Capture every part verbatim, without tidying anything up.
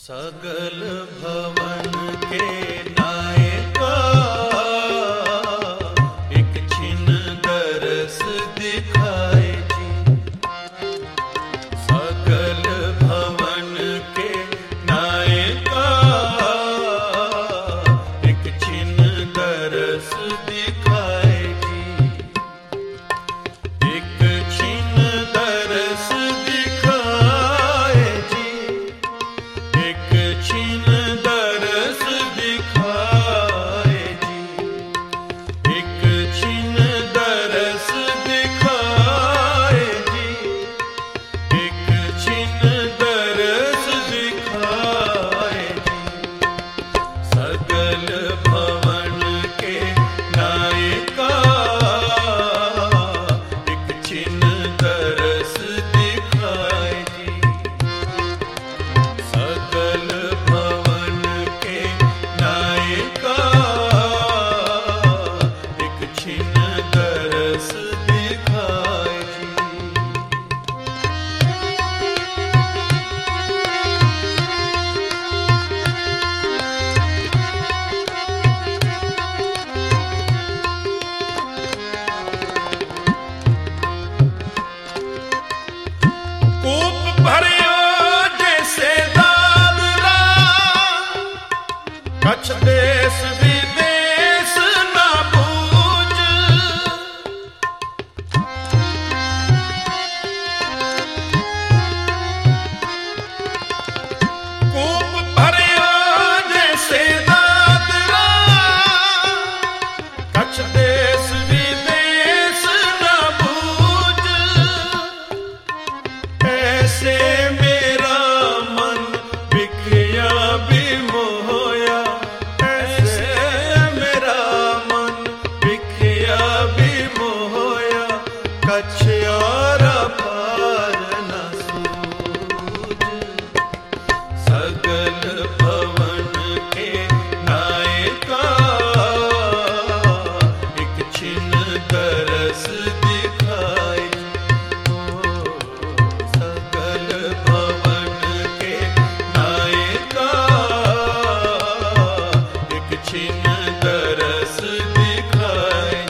सकल भवन के नायका एक छिन दरस दिखाए जी। सकल भवन के नायका एक छिन दरस दिखाए जी। एक छिन दरस दिखाए जी। एक छिन दरस दिखाए जी। एक छिन दरस दिखाए जी। एक छिन दरस दिखाए जी। सकल भवन के नायका एक छिन दरस दिखाए जी। सकल भवन के नायका एक छिन दरस दिखाए जी। कूप भरियो जैसे दादरा, कच्छ देश विदेश ना बूझ। कूप भरियो जैसे दादरा, कच्छ देश विदेश ना बूझ। ऐसे मेरा मन बिखया भी मोया। ऐसे मेरा मन बिखया भी मोया। कच्छ और पार न सूझ। सकल भवन के नायका एक छिन दरस दिखाए। सकल भवन के नायका एक छिन दरस दिखाए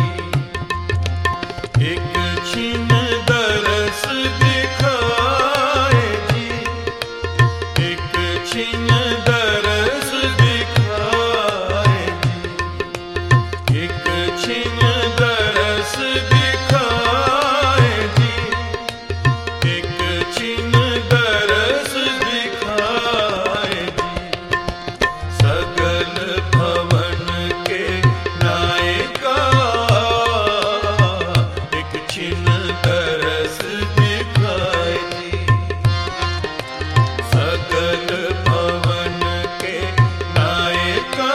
जी। एक छिन दरस दिखाए जी। एक छिन दरस दिखाए जी। एक छिन दरस दिखाए जी। एक छिन दरस दिखाए जी। सकल भवन के नायका एक छिन दरस दिखाए जी। सकल भवन के नायका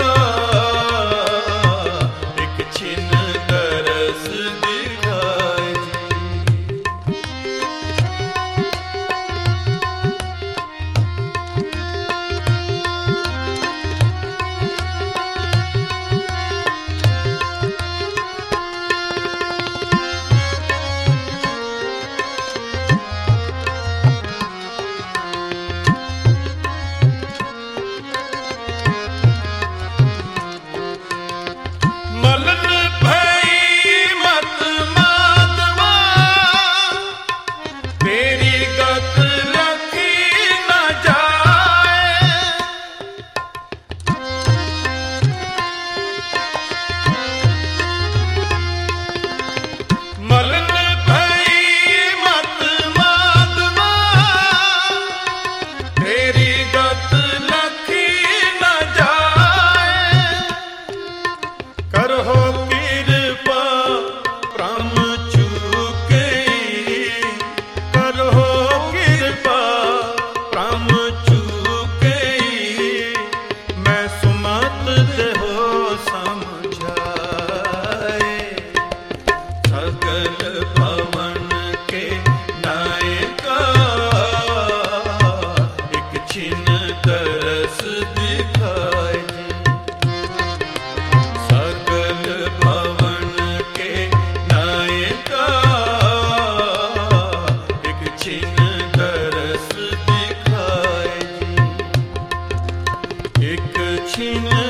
एक छिन दरस दिखाए जी। मलन भई मत माधवा, तेरी गत लखी न जाए। मलन भई मत माधवा, तेरी गत लखी न जाए। करहो कृपा प्रम चूके। करहो कृपा प्रम चूके। मैं सुमत देहो समझाए। सकल भवन के नायका एक छिन दरस दिखाए जी। सकल भवन के नायका एक छिन दरस दिखाए जी। दक्षिण